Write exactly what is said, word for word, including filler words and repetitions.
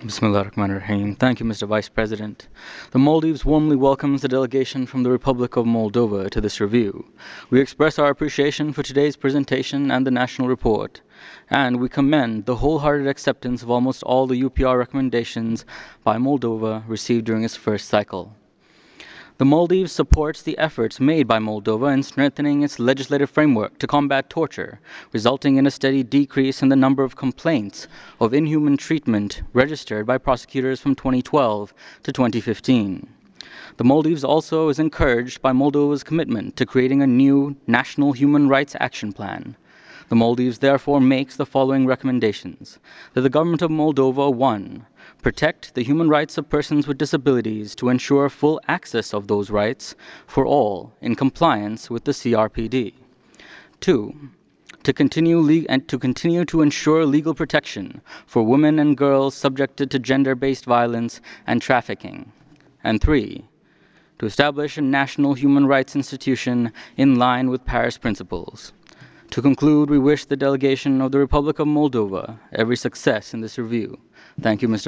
Bismillah ar-Rahman ar-Rahim. Thank you, Mister Vice President. The Maldives warmly welcomes the delegation from the Republic of Moldova to this review. We express our appreciation for today's presentation and the national report, and we commend the wholehearted acceptance of almost all the U P R recommendations by Moldova received during its first cycle. The Maldives supports the efforts made by Moldova in strengthening its legislative framework to combat torture, resulting in a steady decrease in the number of complaints of inhuman treatment registered by prosecutors from twenty twelve to twenty fifteen. The Maldives also is encouraged by Moldova's commitment to creating a new National Human Rights Action Plan. The Maldives therefore makes the following recommendations: that the government of Moldova, one, protect the human rights of persons with disabilities to ensure full access of those rights for all in compliance with the C R P D. Two, to continue, le- and to continue to ensure legal protection for women and girls subjected to gender-based violence and trafficking. And three, to establish a national human rights institution in line with Paris principles. To conclude, we wish the delegation of the Republic of Moldova every success in this review. Thank you, Mister